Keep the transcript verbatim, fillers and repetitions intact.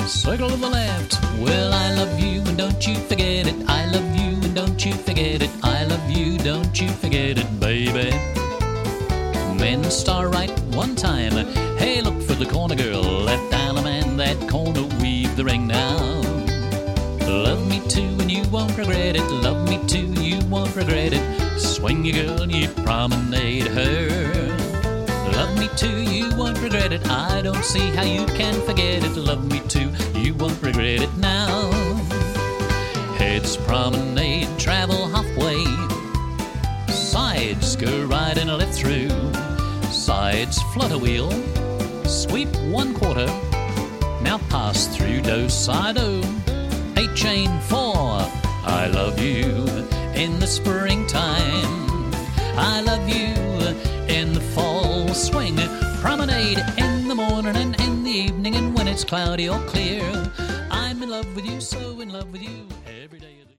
Circle to the left. Well, I love you and don't you forget it. I love you and don't you forget it. I love you, don't you forget it, baby. Then star right one time. Hey, look for the corner girl. Left alum and that corner, weave the ring now. Love me too and you won't regret it. Love me too, you won't regret it. Swing your girl and you promenade her. Love me too, you won't regret it. I don't see how you can forget it. Love me too, you won't regret it now. Heads promenade, travel halfway. Sides go right and left through. Sides flutter wheel, sweep one quarter. Now pass through do side o. Eight chain four. I love you in the springtime. I love you in the fall. Swing promenade in the morning and in the evening, and when it's cloudy or clear, I'm in love with you, so in love with you every day.